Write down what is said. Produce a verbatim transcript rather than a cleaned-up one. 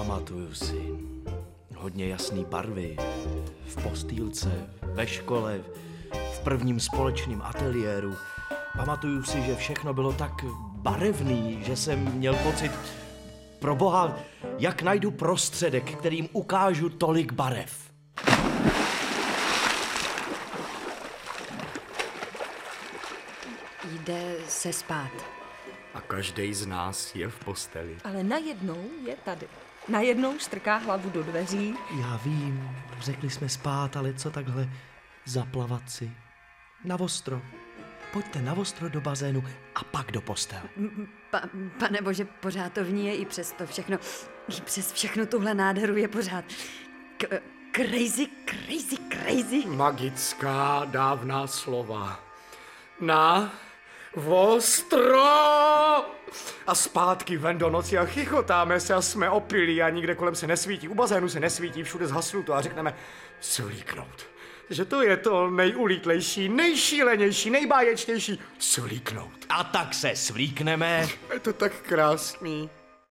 Pamatuju si. Hodně jasný barvy. V postýlce, ve škole, v prvním společném ateliéru. Pamatuju si, že všechno bylo tak barevný, že jsem měl pocit, proboha, jak najdu prostředek, kterým ukážu tolik barev. Jde se spát. A každý z nás je v posteli. Ale najednou je tady. Najednou štrká hlavu do dveří. Já vím, řekli jsme spát, ale co takhle zaplavat si? Na ostro. Pojďte na ostro do bazénu a pak do postele. Pa, pane bože, pořád to v ní je i přes to všechno. I přes všechno tuhle nádheru je pořád. K- crazy, crazy, crazy. Magická dávná slova. Na ostro! A zpátky ven do noci a chichotáme se a jsme opilí a nikde kolem se nesvítí. U bazénu se nesvítí, všude zhasnuto a řekneme slíknout. Že to je to nejulítlejší, nejšílenější, nejbáječnější slíknout. A tak se svlíkneme. Je to tak krásný.